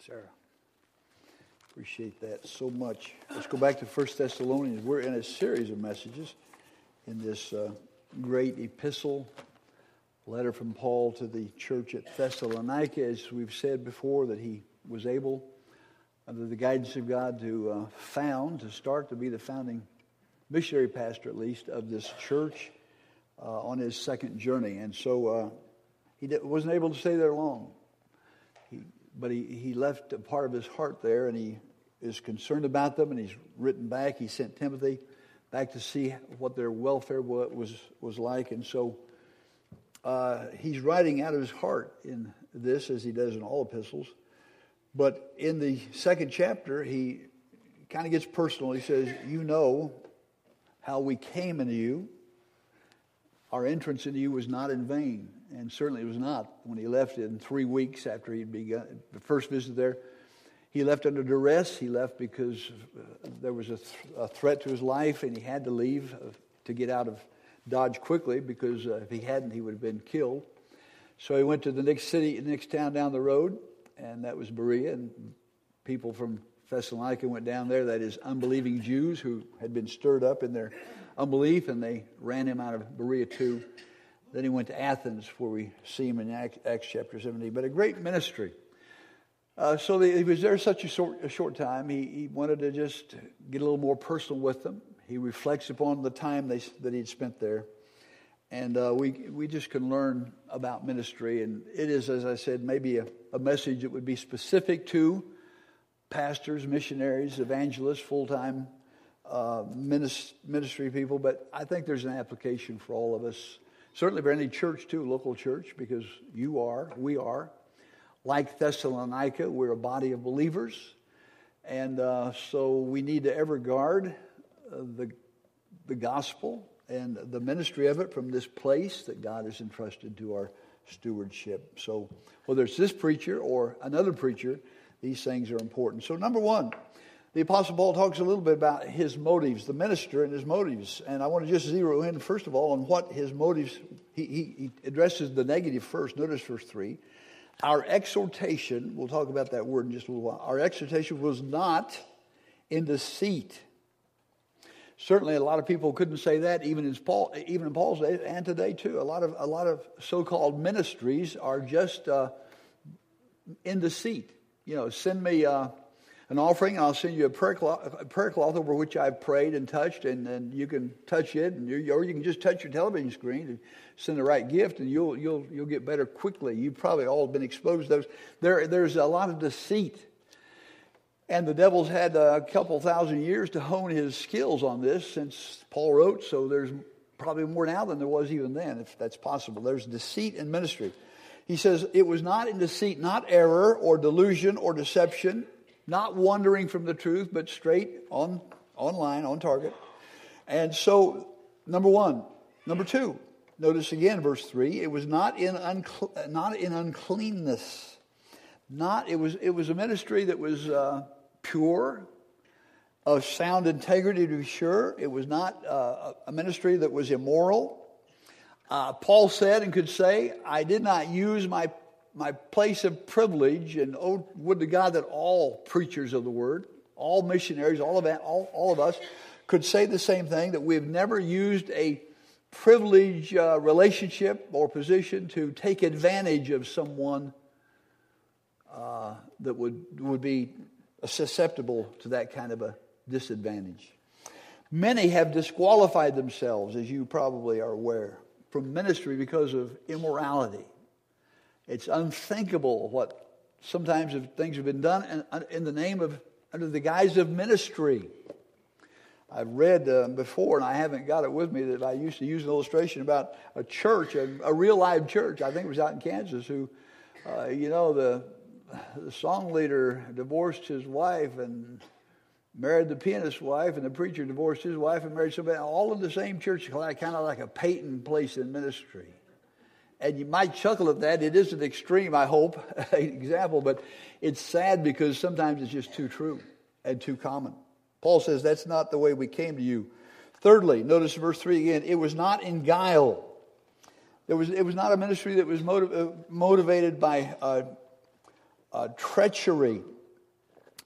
Sarah. Appreciate that so much. Let's go back to 1 Thessalonians. We're in a series of messages in this great epistle, letter from Paul to the church at Thessalonica. As we've said before, that he was able, under the guidance of God, to start to be the founding missionary pastor, at least, of this church on his second journey. And so he wasn't able to stay there long. But he left a part of his heart there, and he is concerned about them, and he's written back. He sent Timothy back to see what their welfare was like. And so he's writing out of his heart in this, as he does in all epistles. But in the second chapter, he kind of gets personal. He says, you know how we came into you. Our entrance into you was not in vain. And certainly it was not. When he left in 3 weeks after he'd begun the first visit there, he left under duress. He left because there was a threat to his life, and he had to leave to get out of Dodge quickly, because if he hadn't, he would have been killed. So he went to the next town down the road, and that was Berea. And people from Thessalonica went down there, that is, unbelieving Jews who had been stirred up in their unbelief, and they ran him out of Berea too. Then he went to Athens, where we see him in Acts chapter 17. But a great ministry. So he was there such a short time. He wanted to just get a little more personal with them. He reflects upon the time that he'd spent there. And we just can learn about ministry. And it is, as I said, maybe a message that would be specific to pastors, missionaries, evangelists, full-time ministry people. But I think there's an application for all of us. Certainly for any church too, local church, because we are. Like Thessalonica, we're a body of believers. And so we need to ever guard the gospel and the ministry of it from this place that God has entrusted to our stewardship. So whether it's this preacher or another preacher, these things are important. So number one, the Apostle Paul talks a little bit about his motives, the minister and his motives. And I want to just zero in, first of all, on what his motives. He addresses the negative first. Notice verse 3. Our exhortation, we'll talk about that word in just a little while. Our exhortation was not in deceit. Certainly a lot of people couldn't say that, even in Paul's day and today too. A lot of so-called ministries are just in deceit. You know, send me an offering, and I'll send you a prayer cloth over which I've prayed and touched, and you can touch it, or you can just touch your television screen and send the right gift, and you'll get better quickly. You've probably all been exposed to those. There's a lot of deceit, and the devil's had a couple thousand years to hone his skills on this since Paul wrote. So there's probably more now than there was even then, if that's possible. There's deceit in ministry. He says it was not in deceit, not error or delusion or deception, not wandering from the truth, but straight on line, on target. And so, number one. Number two, notice again, verse 3, it was not in uncleanness. It was a ministry that was pure, of sound integrity to be sure. It was not a ministry that was immoral. Paul said and could say, I did not use my place of privilege, and oh, would to God that all preachers of the word, all missionaries, all of us could say the same thing, that we've never used a privileged relationship or position to take advantage of someone that would be susceptible to that kind of a disadvantage. Many have disqualified themselves, as you probably are aware, from ministry because of immorality. It's unthinkable what sometimes things have been done in the name of, under the guise of ministry. I've read before, and I haven't got it with me, that I used to use an illustration about a church, a real live church. I think it was out in Kansas, who, the song leader divorced his wife and married the pianist's wife, and the preacher divorced his wife and married somebody, all in the same church, kind of like a Peyton place in ministry. And you might chuckle at that. It is an extreme, I hope, example, but it's sad because sometimes it's just too true and too common. Paul says that's not the way we came to you. Thirdly, notice verse 3 again, it was not in guile. It was not a ministry that was motivated by treachery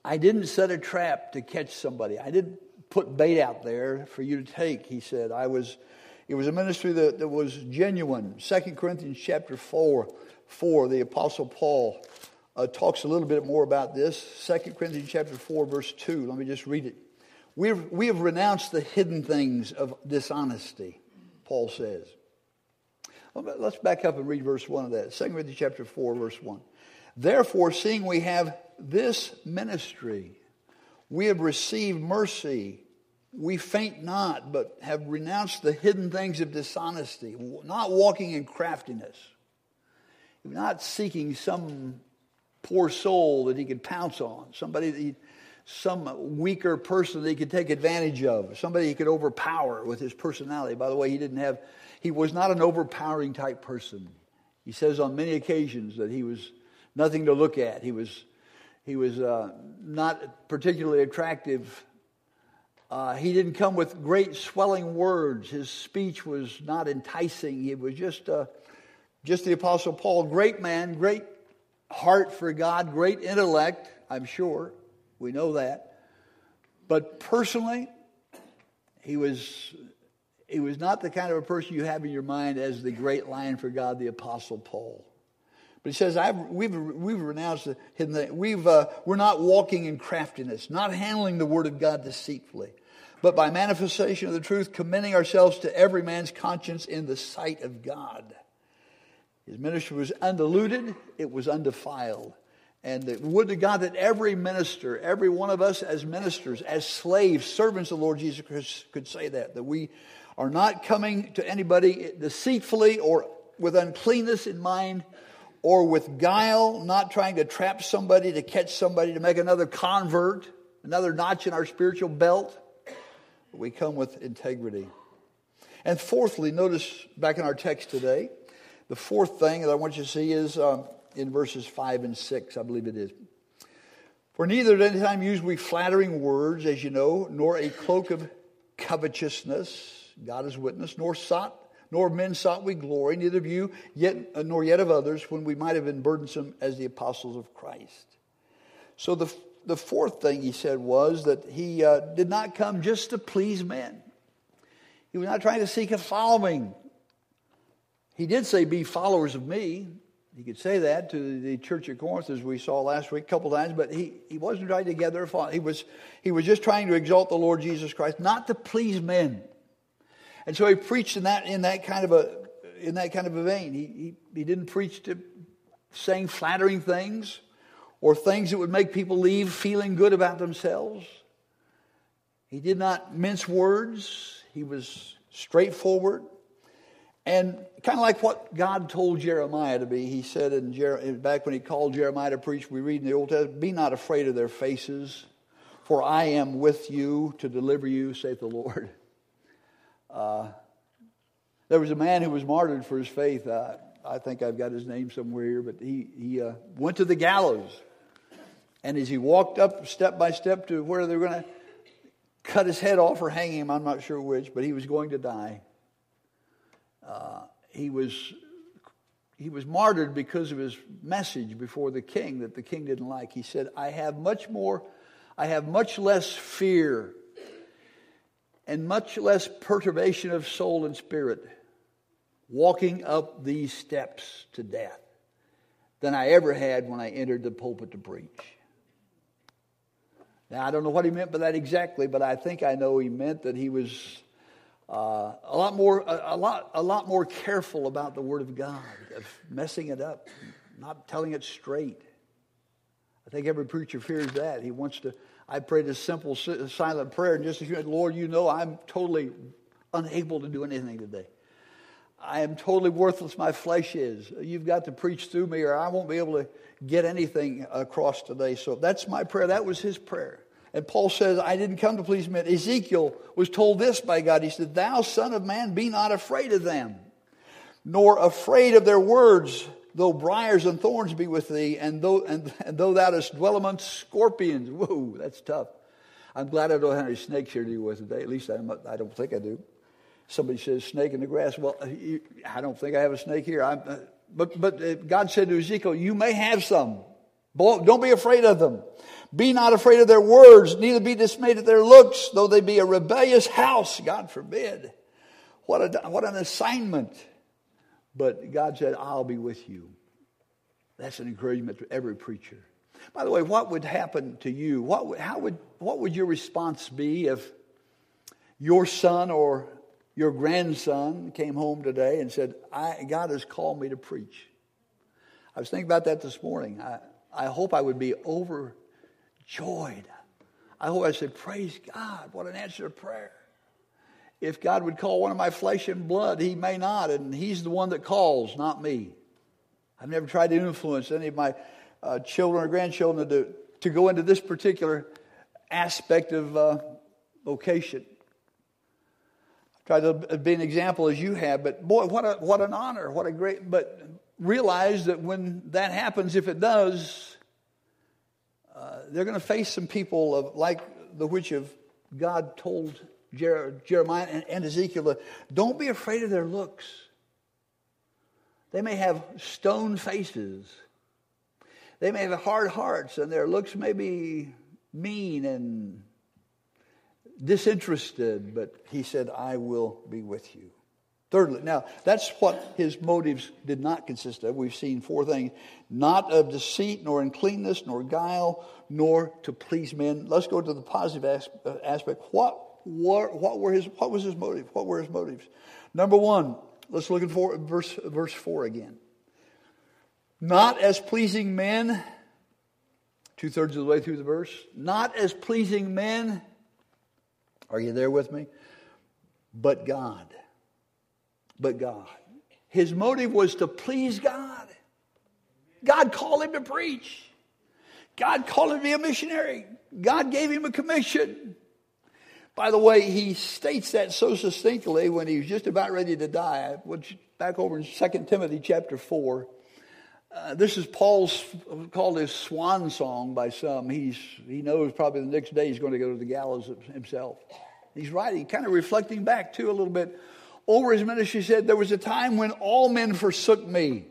I didn't set a trap to catch somebody. I didn't put bait out there for you to take, he said. It was a ministry that was genuine. 2 Corinthians chapter 4, the Apostle Paul talks a little bit more about this. 2 Corinthians chapter 4, verse 2. Let me just read it. We have renounced the hidden things of dishonesty, Paul says. Well, let's back up and read verse 1 of that. 2 Corinthians chapter 4, verse 1. Therefore, seeing we have this ministry, we have received mercy. We faint not, but have renounced the hidden things of dishonesty, not walking in craftiness, not seeking some poor soul that he could pounce on, some weaker person that he could take advantage of, somebody he could overpower with his personality. By the way, he was not an overpowering type person. He says on many occasions that he was nothing to look at. He was not particularly attractive. He didn't come with great swelling words. His speech was not enticing. It was just the Apostle Paul, great man, great heart for God, great intellect, I'm sure. We know that. But personally, he was not the kind of a person you have in your mind as the great lion for God, the Apostle Paul. But he says, we've renounced the hidden thing. We're not walking in craftiness, not handling the word of God deceitfully, but by manifestation of the truth, commending ourselves to every man's conscience in the sight of God. His ministry was undiluted, it was undefiled. And would to God that every minister, every one of us as ministers, as slaves, servants of the Lord Jesus Christ could say that we are not coming to anybody deceitfully or with uncleanness in mind or with guile, not trying to trap somebody, to catch somebody, to make another convert, another notch in our spiritual belt. We come with integrity. And fourthly, notice back in our text today, the fourth thing that I want you to see is in verses 5 and 6, I believe it is. For neither at any time use we flattering words, as you know, nor a cloak of covetousness, God is witness, nor men sought we glory, neither of you, nor yet of others, when we might have been burdensome as the apostles of Christ. So the fourth thing he said was that he did not come just to please men. He was not trying to seek a following. He did say, be followers of me. He could say that to the church at Corinth, as we saw last week a couple times, but he wasn't trying to gather a following. He was just trying to exalt the Lord Jesus Christ, not to please men. And so he preached in that kind of a vein. He didn't preach to saying flattering things or things that would make people leave feeling good about themselves. He did not mince words. He was straightforward. And kind of like what God told Jeremiah to be. He said back when he called Jeremiah to preach, we read in the Old Testament, be not afraid of their faces, for I am with you to deliver you, saith the Lord. There was a man who was martyred for his faith. I think I've got his name somewhere here, but he went to the gallows. And as he walked up step by step to where they were going to cut his head off or hang him, I'm not sure which, but he was going to die. He was martyred because of his message before the king that the king didn't like. He said, I have much less fear and much less perturbation of soul and spirit walking up these steps to death than I ever had when I entered the pulpit to preach. Now, I don't know what he meant by that exactly, but I think I know he meant that he was a lot more careful about the Word of God, of messing it up, not telling it straight. I think every preacher fears that. He wants to. I prayed a simple, silent prayer, and just as you said, Lord, you know I'm totally unable to do anything today. I am totally worthless. My flesh is. You've got to preach through me, or I won't be able to get anything across today. So that's my prayer. That was his prayer. And Paul says, I didn't come to please men. Ezekiel was told this by God. He said, thou son of man, be not afraid of them, nor afraid of their words, though briars and thorns be with thee, and though thou dost dwell amongst scorpions. Whoa, that's tough. I'm glad I don't have any snakes here to deal with today. At least I don't think I do. Somebody says snake in the grass. Well, I don't think I have a snake here. But God said to Ezekiel, you may have some. Don't be afraid of them. Be not afraid of their words, neither be dismayed at their looks, though they be a rebellious house. God forbid. What an assignment. But God said, I'll be with you. That's an encouragement to every preacher. By the way, what would happen to you? What would your response be if your son or your grandson came home today and said, God has called me to preach? I was thinking about that this morning. I hope I would be overjoyed. I hope I'd say, praise God, what an answer to prayer. If God would call one of my flesh and blood, he may not, and he's the one that calls, not me. I've never tried to influence any of my children or grandchildren to go into this particular aspect of vocation. I've tried to be an example as you have, but boy, what an honor, what a great, but realize that when that happens, if it does, they're going to face some people like the which of God told Jeremiah and Ezekiel, don't be afraid of their looks. They may have stone faces. They may have hard hearts, and their looks may be mean and disinterested, but he said, I will be with you. Thirdly, now, that's what his motives did not consist of. We've seen four things. Not of deceit, nor uncleanness, nor guile, nor to please men. Let's go to the positive aspect. What was his motive? What were his motives? Number one, let's look at verse 4 again. Not as pleasing men, 2/3 of the way through the verse. Not as pleasing men. Are you there with me? But God. But God. His motive was to please God. God called him to preach. God called him to be a missionary. God gave him a commission. By the way, he states that so succinctly when he was just about ready to die. Which back over in 2 Timothy chapter 4. This is Paul's called his swan song by some. He knows probably the next day he's going to go to the gallows himself. He's writing, kind of reflecting back too a little bit over his ministry. He said, there was a time when all men forsook me.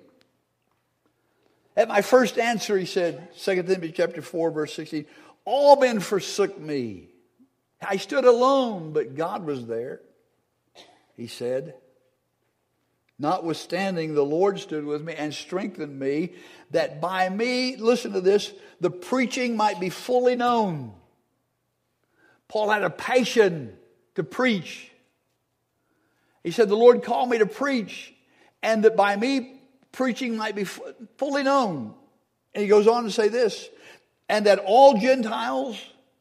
At my first answer, he said, 2 Timothy chapter 4, verse 16, all men forsook me. I stood alone, but God was there. He said, notwithstanding, the Lord stood with me and strengthened me, that by me, listen to this, the preaching might be fully known. Paul had a passion to preach. He said, the Lord called me to preach, and that by me, preaching might be fully known. And he goes on to say this, and that all Gentiles,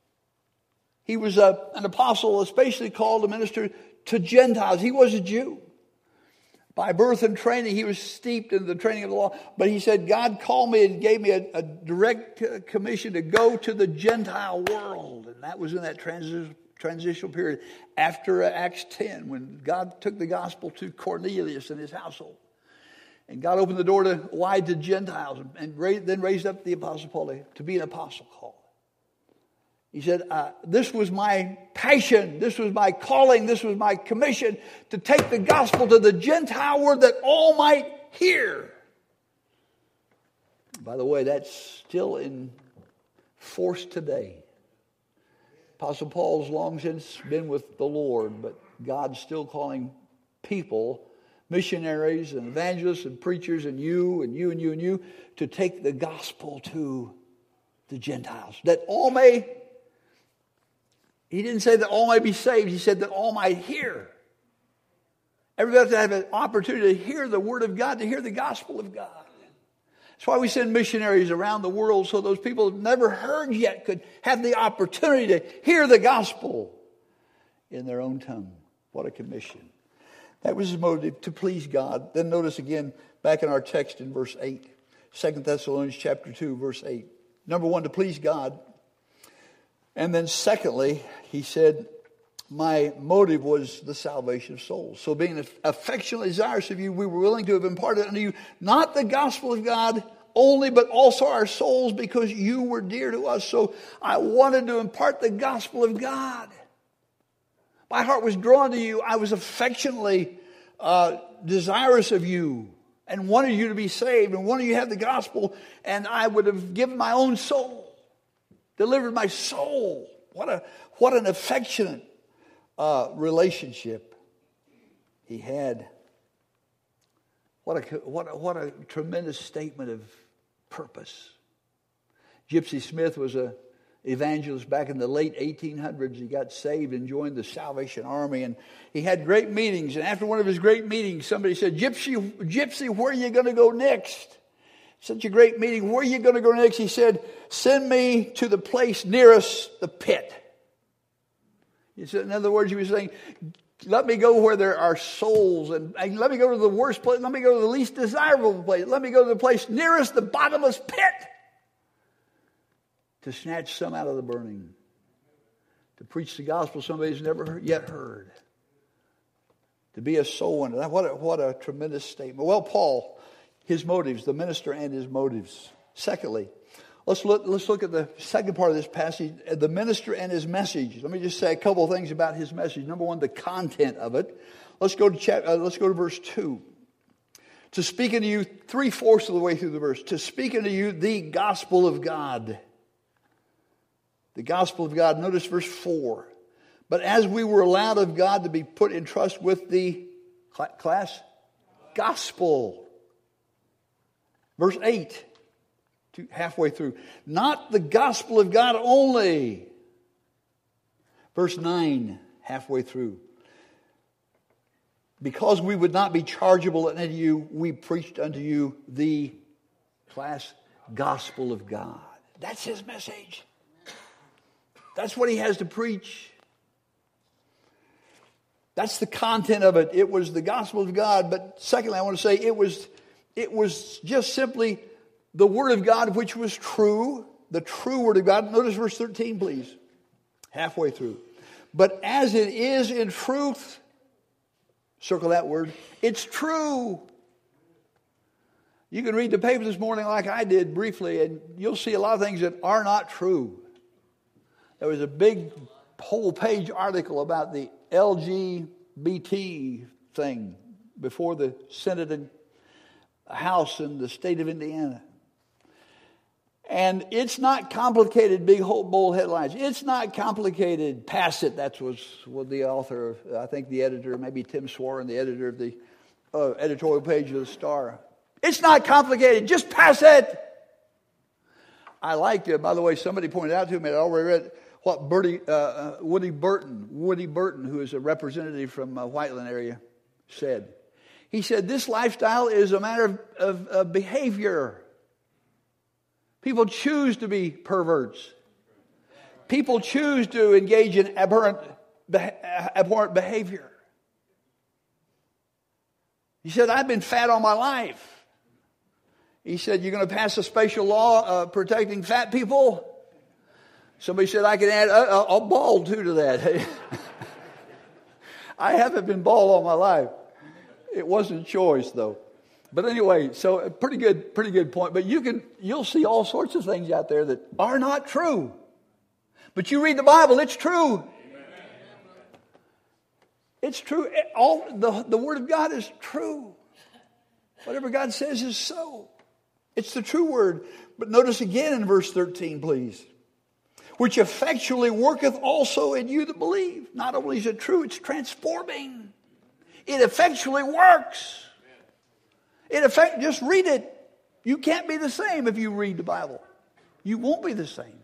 he was an apostle, especially called to minister to Gentiles. He was a Jew. By birth and training, he was steeped in the training of the law. But he said, God called me and gave me a direct commission to go to the Gentile world. And that was in that transitional period after Acts 10, when God took the gospel to Cornelius and his household. And God opened the door wide to Gentiles and then raised up the Apostle Paul to be an apostle called. He said, this was my passion, this was my calling, this was my commission to take the gospel to the Gentile world that all might hear. By the way, that's still in force today. Apostle Paul's long since been with the Lord, but God's still calling people, missionaries and evangelists and preachers and you, to take the gospel to the Gentiles. That all may... He didn't say that all might be saved. He said that all might hear. Everybody has to have an opportunity to hear the word of God, to hear the gospel of God. That's why we send missionaries around the world, so those people who have never heard yet could have the opportunity to hear the gospel in their own tongue. What a commission. That was his motive, to please God. Then notice again, back in our text in verse 8. 2 Thessalonians chapter 2, verse 8. Number one, to please God. And then secondly, he said, my motive was the salvation of souls. So being affectionately desirous of you, we were willing to have imparted unto you not the gospel of God only, but also our souls, because you were dear to us. So I wanted to impart the gospel of God. My heart was drawn to you. I was affectionately desirous of you and wanted you to be saved and wanted you to have the gospel. And I would have given my own soul delivered my soul. What an affectionate relationship he had. What a tremendous statement of purpose. Gypsy Smith was an evangelist back in the late 1800s. He got saved and joined the Salvation Army, and he had great meetings. And after one of his great meetings, somebody said, Gypsy, where are you going to go next? Such a great meeting. Where are you going to go next? He said, send me to the place nearest the pit. He said, in other words, he was saying, let me go where there are souls, and let me go to the worst place. Let me go to the least desirable place. Let me go to the place nearest the bottomless pit to snatch some out of the burning, to preach the gospel somebody's never yet heard, to be a soul winner. What a tremendous statement. Well, Paul, his motives, the minister and his motives. Secondly, let's look at the second part of this passage, the minister and his message. Let me just say a couple of things about his message. Number one, the content of it. Let's go to verse 2. To speak unto you, 3/4 of the way through the verse, to speak unto you the gospel of God. The gospel of God. Notice verse 4. But as we were allowed of God to be put in trust with the gospel. Verse 8. Halfway through. Not the gospel of God only. Verse 9. Halfway through. Because we would not be chargeable unto you, we preached unto you the gospel of God. That's his message. That's what he has to preach. That's the content of it. It was the gospel of God. But secondly, I want to say it was just simply the word of God, which was true. The true word of God. Notice verse 13, please. Halfway through. But as it is in truth, circle that word, it's true. You can read the paper this morning like I did briefly, and you'll see a lot of things that are not true. There was a big whole page article about the LGBT thing before the Senate and House in the state of Indiana. And it's not complicated, big bold headlines. It's not complicated. Pass it. That was what the author, I think the editor, maybe Tim Swarren, the editor of the editorial page of the Star. It's not complicated. Just pass it. I liked it. By the way, somebody pointed out to me, I'd already read what Woody Burton, who is a representative from Whiteland area, said. He said, this lifestyle is a matter of behavior. People choose to be perverts. People choose to engage in abhorrent behavior. He said, I've been fat all my life. He said, you're going to pass a special law protecting fat people? Somebody said, I can add a bald too to that. I haven't been bald all my life. It wasn't choice, though. But anyway, so pretty good point. But you'll see all sorts of things out there that are not true. But you read the Bible, it's true. Amen. It's true. All the Word of God is true. Whatever God says is so. It's the true word. But notice again in verse 13, please. Which effectually worketh also in you that believe. Not only is it true, it's transforming. It effectually works. Just read it. You can't be the same if you read the Bible. You won't be the same.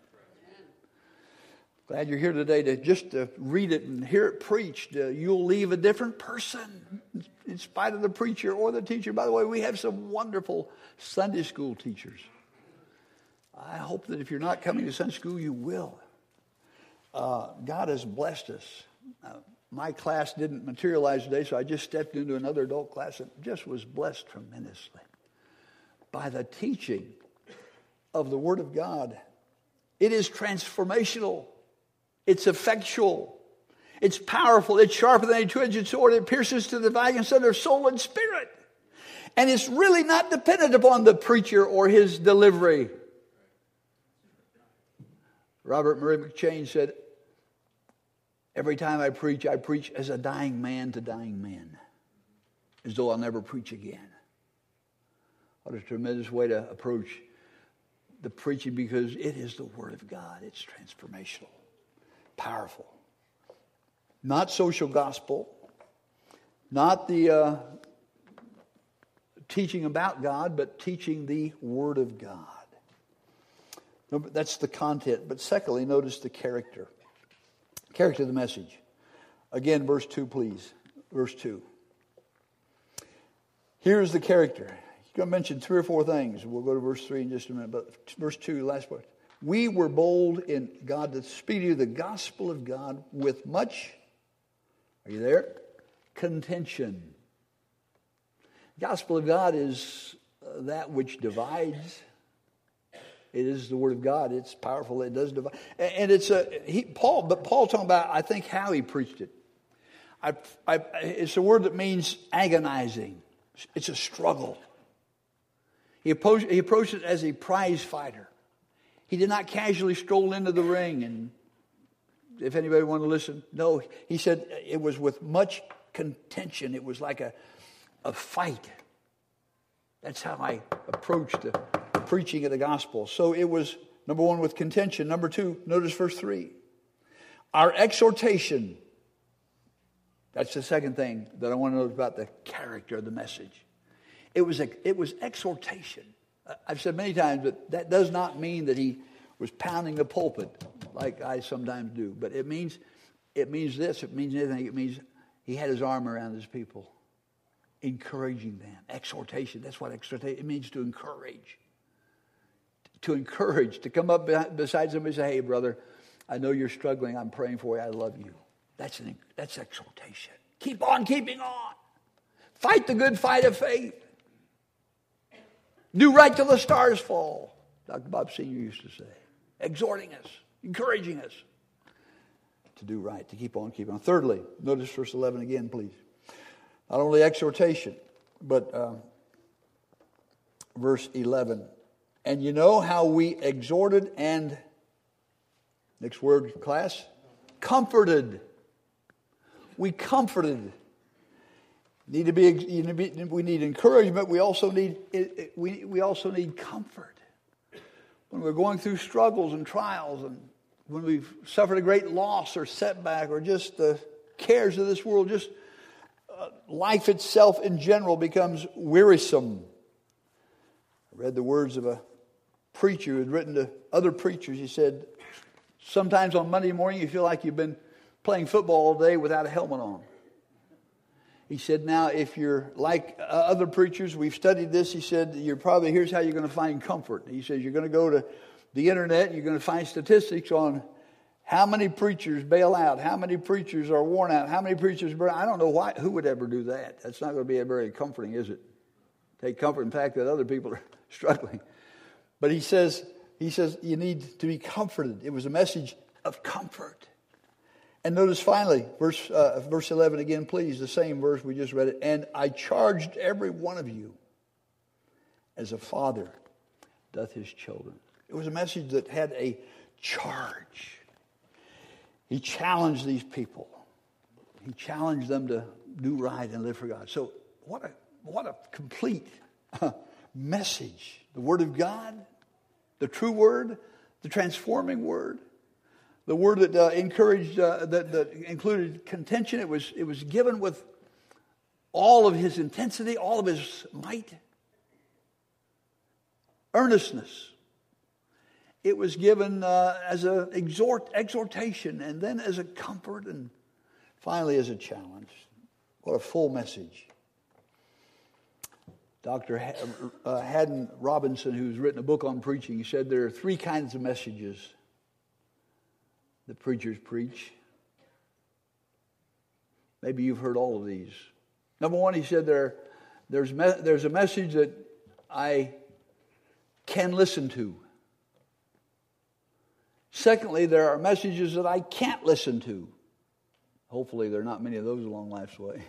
Glad you're here today to just read it and hear it preached. You'll leave a different person in spite of the preacher or the teacher. By the way, we have some wonderful Sunday school teachers. I hope that if you're not coming to Sunday school, you will. God has blessed us. My class didn't materialize today, so I just stepped into another adult class and just was blessed tremendously by the teaching of the Word of God. It is transformational. It's effectual. It's powerful. It's sharper than a two-edged sword. It pierces to the dividing asunder of soul and spirit. And it's really not dependent upon the preacher or his delivery. Robert Murray McChain said, every time I preach as a dying man to dying men, as though I'll never preach again. What a tremendous way to approach the preaching because it is the Word of God. It's transformational, powerful. Not social gospel, not the teaching about God, but teaching the Word of God. That's the content. But secondly, notice the character. Character of the message. Again, verse 2, please. Verse 2. Here's the character. He's going to mention 3 or 4 things. We'll go to verse 3 in just a minute. But verse 2, last part. We were bold in God to speak to you the gospel of God with much, are you there? Contention. Gospel of God is that which divides. It is the Word of God. It's powerful. It does divide. And it's Paul talking about, I think, how he preached it. It's a word that means agonizing. It's a struggle. He approached it as a prize fighter. He did not casually stroll into the ring and, if anybody wanted to listen, no. He said it was with much contention. It was like a fight. That's how I approached the preaching of the gospel. So it was, number 1, with contention. Number 2, notice verse 3. Our exhortation. That's the second thing that I want to know about the character of the message. It was exhortation. I've said many times that does not mean that he was pounding the pulpit like I sometimes do. But it means this. It means anything. It means he had his arm around his people, encouraging them. Exhortation. That's what exhortation. It means to encourage. To encourage. To come up beside somebody and say, "Hey, brother, I know you're struggling. I'm praying for you. I love you." That's exhortation. Keep on keeping on. Fight the good fight of faith. Do right till the stars fall. Dr. Bob Sr. used to say. Exhorting us, encouraging us to do right, to keep on keeping on. Thirdly, notice verse 11 again, please. Not only exhortation, but verse 11. And you know how we exhorted and, next word, class, comforted. We comforted. We need encouragement. We also need comfort. When we're going through struggles and trials, and when we've suffered a great loss or setback, or just the cares of this world, just life itself in general becomes wearisome. I read the words of a preacher who had written to other preachers. He said, sometimes on Monday morning you feel like you've been playing football all day without a helmet on. He said, now if you're like other preachers, we've studied this, he said, here's how you're going to find comfort. He says, you're going to go to the internet and you're going to find statistics on how many preachers bail out, how many preachers are worn out, how many preachers burn out. I don't know who would ever do that. That's not going to be very comforting, is it? Take comfort in the fact that other people are struggling. But he says you need to be comforted. It was a message of comfort. And notice finally, verse 11 again, please, the same verse we just read it. And I charged every one of you as a father doth his children. It was a message that had a charge. He challenged these people. He challenged them to do right and live for God. So what a complete message. The Word of God, the true Word, the transforming Word. The word that encouraged, that included contention. It was given with all of his intensity, all of his might. Earnestness. It was given as an exhortation, and then as a comfort, and finally as a challenge. What a full message. Dr. Haddon Robinson, who's written a book on preaching, he said there are 3 kinds of messages that preachers preach. Maybe you've heard all of these. Number 1, he said there's a message that I can listen to. Secondly, there are messages that I can't listen to. Hopefully there are not many of those along life's way.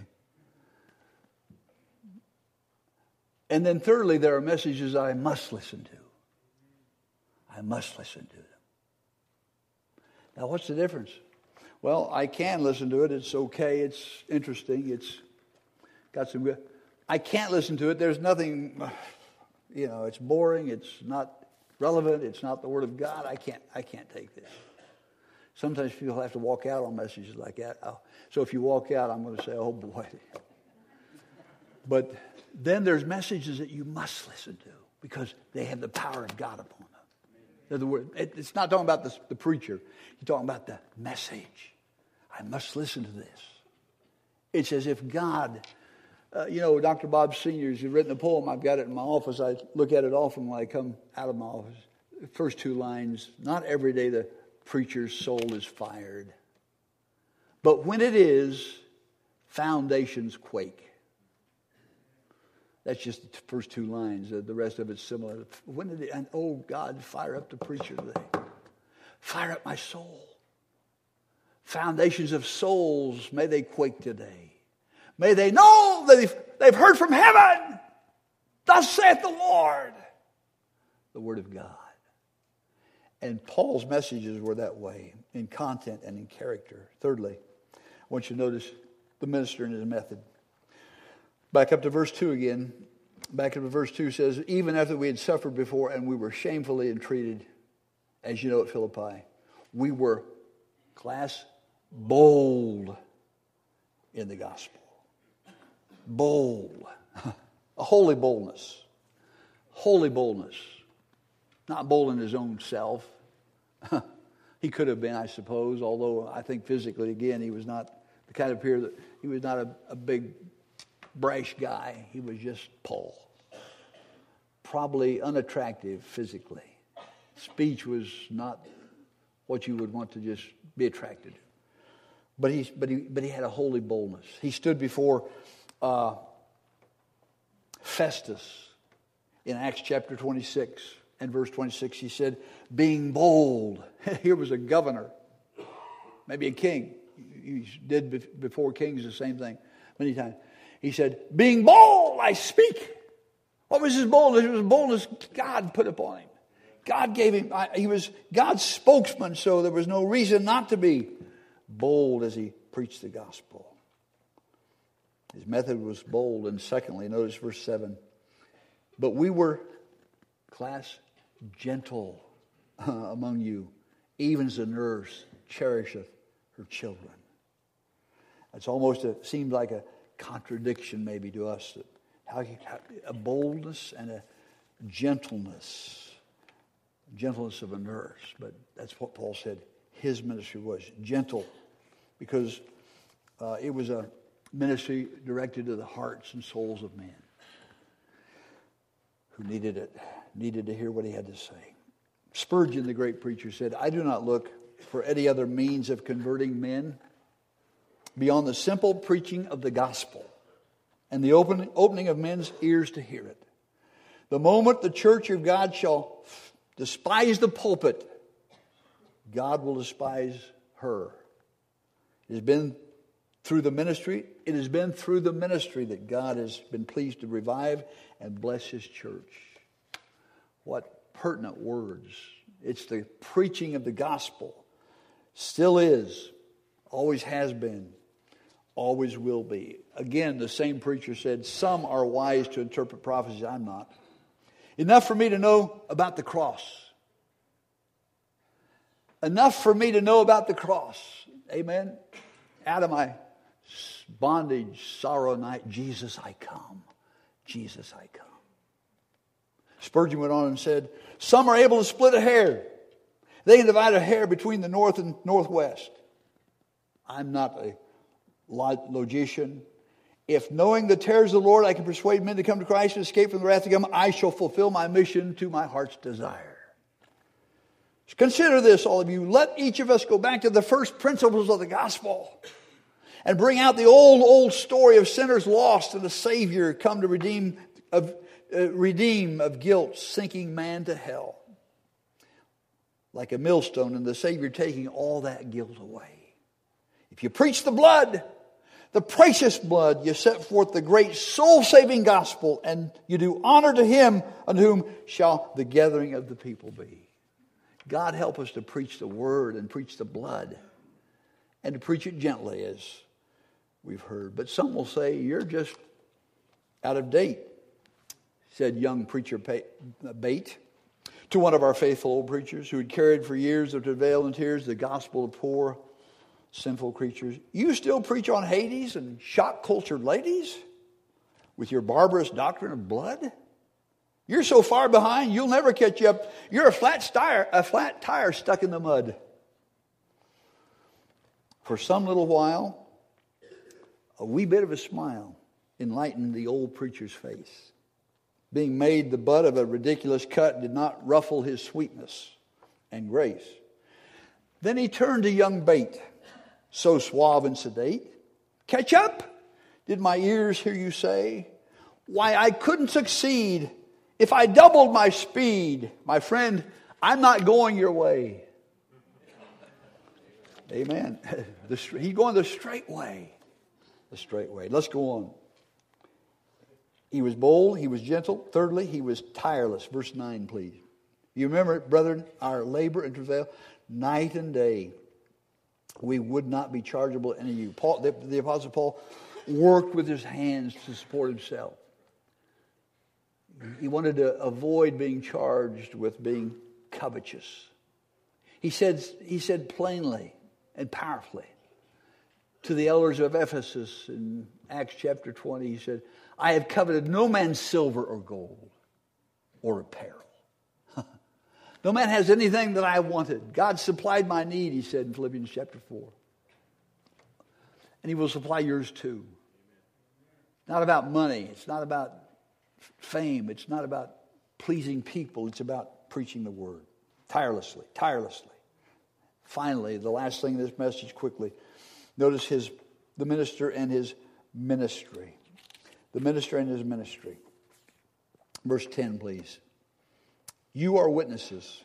And then thirdly, there are messages that I must listen to. I must listen to them. Now, what's the difference? Well, I can listen to it. It's okay. It's interesting. It's got some good. I can't listen to it. There's nothing, it's boring. It's not relevant. It's not the Word of God. I can't take this. Sometimes people have to walk out on messages like that. So if you walk out, I'm going to say, oh boy. But then there's messages that you must listen to because they have the power of God upon them. It's not talking about the preacher. You're talking about the message. I must listen to this. It's as if God, Dr. Bob Sr.'s written a poem. I've got it in my office. I look at it often when I come out of my office. The first two lines, not every day the preacher's soul is fired. But when it is, foundations quake. That's just the first two lines. The rest of it's similar. And oh God, fire up the preacher today. Fire up my soul. Foundations of souls, may they quake today. May they know that they've heard from heaven. Thus saith the Lord. The Word of God. And Paul's messages were that way in content and in character. Thirdly, I want you to notice the minister and his method. Back up to verse 2 again. Back up to verse 2 says, even after we had suffered before and we were shamefully entreated, as you know at Philippi, we were, class, bold in the gospel. Bold. A holy boldness. Holy boldness. Not bold in his own self. He could have been, I suppose, although I think physically, again, he was not the kind of peer that he was not a big, brash guy. He was just Paul. Probably unattractive physically. Speech was not what you would want to just be attracted to. But he had a holy boldness. He stood before Festus in Acts chapter 26 and verse 26. He said, being bold. Here was a governor, maybe a king. He did before kings the same thing many times. He said, being bold, I speak. What was his boldness? It was boldness God put upon him. God gave him, he was God's spokesman, so there was no reason not to be bold as he preached the gospel. His method was bold. And secondly, notice verse 7. But we were, class, gentle among you, even as a nurse cherisheth her children. It's almost seemed like a contradiction maybe to us. How a boldness and a gentleness of a nurse. But that's what Paul said his ministry was, gentle, because it was a ministry directed to the hearts and souls of men who needed to hear what he had to say. Spurgeon, the great preacher, said, I do not look for any other means of converting men beyond the simple preaching of the gospel and the opening of men's ears to hear it. The moment the church of God shall despise the pulpit, God will despise her. It has been through the ministry that God has been pleased to revive and bless his church. What pertinent words. It's the preaching of the gospel. Still is, always has been, always will be. Again, the same preacher said, some are wise to interpret prophecies. I'm not. Enough for me to know about the cross. Enough for me to know about the cross. Amen. Out of my bondage, sorrow, night, Jesus, I come. Jesus, I come. Spurgeon went on and said, some are able to split a hair. They can divide a hair between the north and northwest. I'm not a logician. If knowing the terrors of the Lord I can persuade men to come to Christ and escape from the wrath to come, I shall fulfill my mission to my heart's desire. Consider this, all of you. Let each of us go back to the first principles of the gospel and bring out the old story of sinners lost and a Savior come to redeem of guilt, sinking man to hell. Like a millstone, and the Savior taking all that guilt away. If you preach the blood, the precious blood, you set forth the great soul-saving gospel, and you do honor to him on whom shall the gathering of the people be. God help us to preach the word and preach the blood and to preach it gently, as we've heard. But some will say, you're just out of date, said young preacher Bate. To one of our faithful old preachers who had carried for years of travail and tears the gospel of poor, sinful creatures, you still preach on Hades and shock-cultured ladies with your barbarous doctrine of blood? You're so far behind, you'll never catch up. You're a flat tire stuck in the mud. For some little while, a wee bit of a smile enlightened the old preacher's face. Being made the butt of a ridiculous cut did not ruffle his sweetness and grace. Then he turned to young Bate, so suave and sedate. Catch up? Did my ears hear you say? Why, I couldn't succeed if I doubled my speed. My friend, I'm not going your way. Amen. He's going the straight way. The straight way. Let's go on. He was bold. He was gentle. Thirdly, he was tireless. Verse 9, please. You remember, brethren, our labor and travail, night and day, we would not be chargeable to any of you. Paul, the Apostle Paul worked with his hands to support himself. He wanted to avoid being charged with being covetous. He said plainly and powerfully to the elders of Ephesus in Acts chapter 20, he said, I have coveted no man's silver or gold or apparel. No man has anything that I wanted. God supplied my need, he said in Philippians chapter 4. And he will supply yours too. Not about money. It's not about fame. It's not about pleasing people. It's about preaching the word. Tirelessly. Finally, the last thing in this message quickly. Notice the minister and his ministry. The minister and his ministry. Verse 10, please. You are witnesses.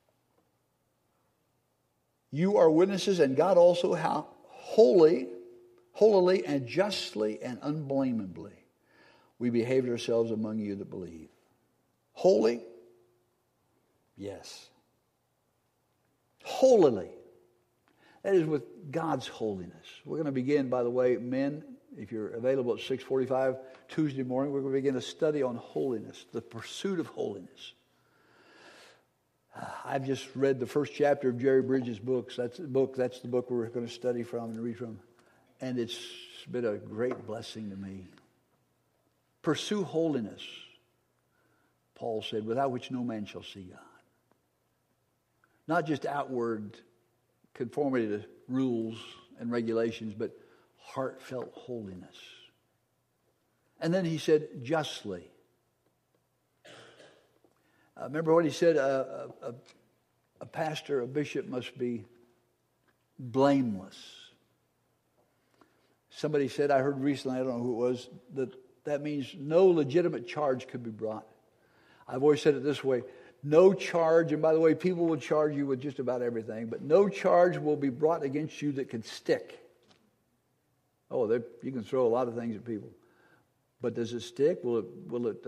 You are witnesses, and God also, how holily and justly and unblameably we behaved ourselves among you that believe. Holy? Yes. Holily. That is with God's holiness. We're going to begin, by the way, men, if you're available at 6:45 Tuesday morning, we're going to begin a study on holiness, the pursuit of holiness. I've just read the first chapter of Jerry Bridges' books. That's the book we're going to study from and read from. And it's been a great blessing to me. Pursue holiness, Paul said, without which no man shall see God. Not just outward conformity to rules and regulations, but heartfelt holiness. And then he said, justly. Remember what he said? A pastor, a bishop must be blameless. Somebody said, I heard recently, I don't know who it was, that means no legitimate charge could be brought. I've always said it this way. No charge, and by the way, people will charge you with just about everything, but no charge will be brought against you that can stick. Oh, you can throw a lot of things at people. But does it stick? Will it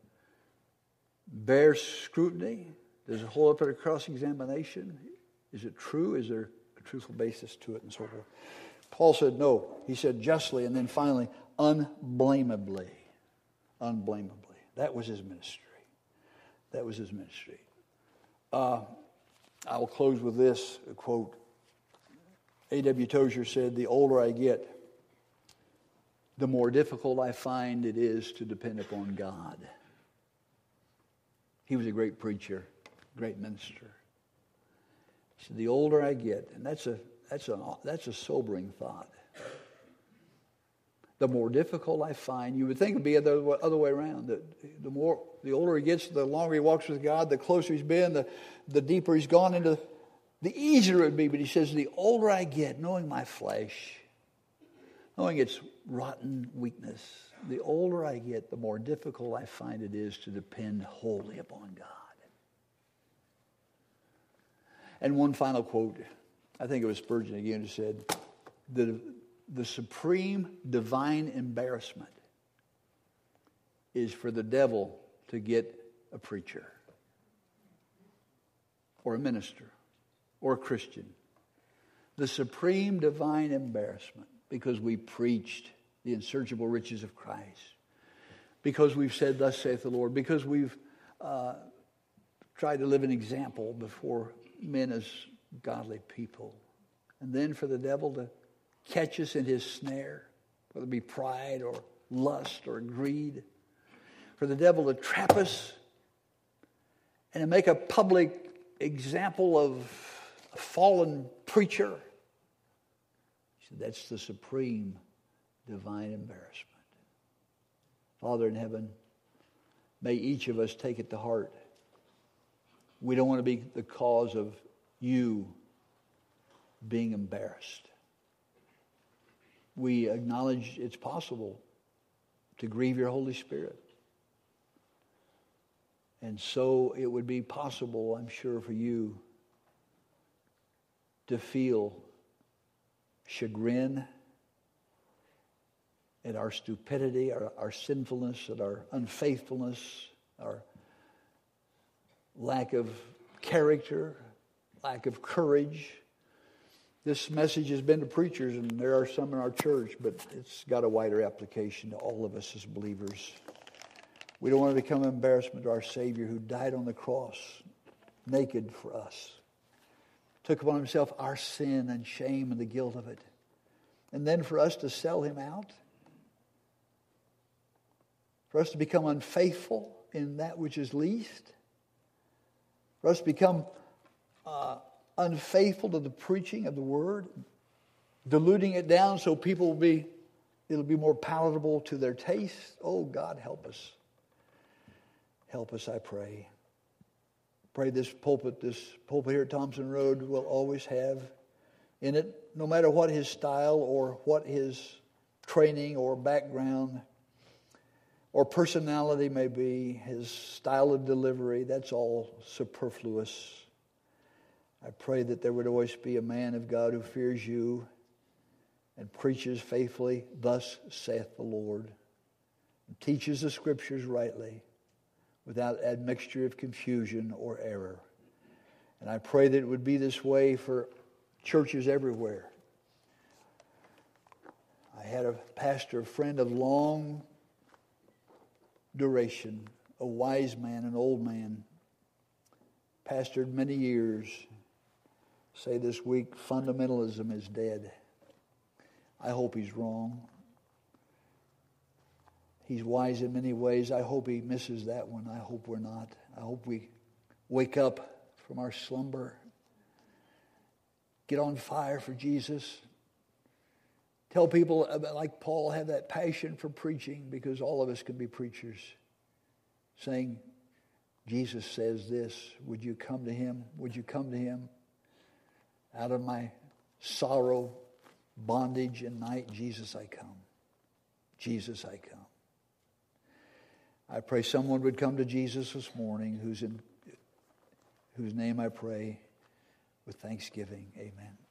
bear scrutiny? Does it hold up at a cross-examination? Is it true? Is there a truthful basis to it, and so forth? Paul said no. He said justly, and then finally, unblameably. Unblameably. That was his ministry. That was his ministry. I will close with this quote. A.W. Tozer said, the older I get, the more difficult I find it is to depend upon God. He was a great preacher, great minister. He said, the older I get, and that's a sobering thought. The more difficult I find, you would think it would be the other way around. The older he gets, the longer he walks with God, the closer he's been, the deeper he's gone into, the easier it would be. But he says, the older I get, knowing my flesh, knowing its rotten weakness, the older I get, the more difficult I find it is to depend wholly upon God. And one final quote, I think it was Spurgeon again who said, the supreme divine embarrassment is for the devil to get a preacher or a minister or a Christian. The supreme divine embarrassment, because we preached the unsearchable riches of Christ, because we've said, thus saith the Lord, because we've try to live an example before men as godly people. And then for the devil to catch us in his snare, whether it be pride or lust or greed. For the devil to trap us and to make a public example of a fallen preacher. He said, that's the supreme divine embarrassment. Father in heaven, may each of us take it to heart. We don't want to be the cause of you being embarrassed. We acknowledge it's possible to grieve your Holy Spirit. And so it would be possible, I'm sure, for you to feel chagrin at our stupidity, our sinfulness, at our unfaithfulness, our lack of character, lack of courage. This message has been to preachers, and there are some in our church, but it's got a wider application to all of us as believers. We don't want to become an embarrassment to our Savior who died on the cross, naked for us. Took upon himself our sin and shame and the guilt of it. And then for us to sell him out. For us to become unfaithful in that which is least. For us to become unfaithful to the preaching of the word, diluting it down so it'll be more palatable to their taste. Oh, God, help us. Help us, I pray. Pray this pulpit here at Thompson Road will always have in it, no matter what his style or what his training or background or personality may be, his style of delivery, that's all superfluous. I pray that there would always be a man of God who fears you and preaches faithfully, thus saith the Lord, and teaches the Scriptures rightly without admixture of confusion or error. And I pray that it would be this way for churches everywhere. I had a pastor, a friend of long duration, a wise man, an old man, pastored many years, say this week, fundamentalism is dead. I hope he's wrong. He's wise in many ways. I hope he misses that one. I hope we're not. I hope we wake up from our slumber, get on fire for Jesus. Tell people, like Paul, have that passion for preaching, because all of us can be preachers. Saying, Jesus says this. Would you come to him? Would you come to him? Out of my sorrow, bondage, and night, Jesus, I come. Jesus, I come. I pray someone would come to Jesus this morning whose name I pray with thanksgiving. Amen.